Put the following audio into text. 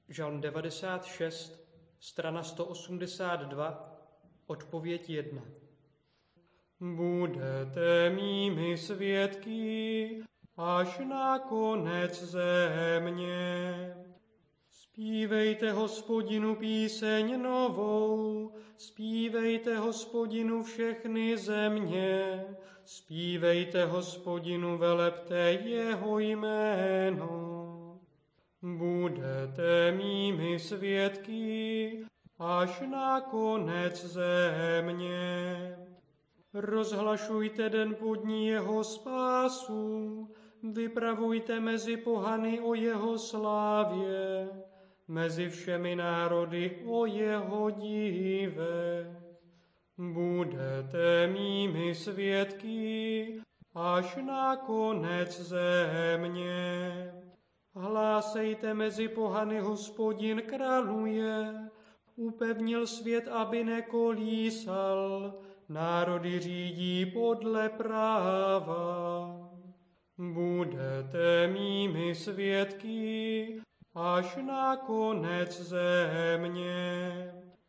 Žalm 96, strana 182, odpověď 1. Budete mými svědky až na konec země. Zpívejte Hospodinu píseň novou, zpívejte Hospodinu všechny země, zpívejte Hospodinu, velepte jeho jméno. Budete mými svědky až na konec země. Rozhlašujte den podní jeho spásu, vypravujte mezi pohany o jeho slávě, mezi všemi národy o jeho dívech. Budete mými svědky až na konec země. Hlásejte mezi pohany, Hospodin králuje, upevnil svět, aby nekolísal, národy řídí podle práva. Budete mými svědky až na konec země.